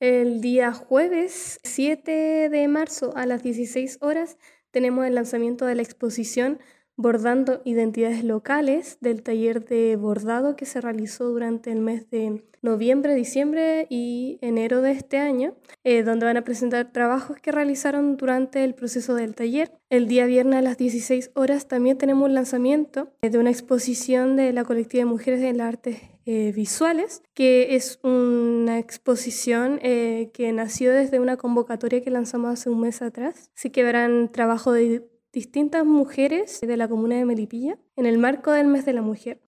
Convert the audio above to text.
El día jueves 7 de marzo a las 16 horas tenemos el lanzamiento de la exposición Bordando Identidades Locales del taller de bordado que se realizó durante el mes de noviembre, diciembre y enero de este año, donde van a presentar trabajos que realizaron durante el proceso del taller. El día viernes a las 16 horas también tenemos un lanzamiento de una exposición de la colectiva de mujeres en las artes visuales, que es una exposición que nació desde una convocatoria que lanzamos hace un mes atrás. Así que verán trabajo de distintas mujeres de la comuna de Melipilla en el marco del Mes de la Mujer.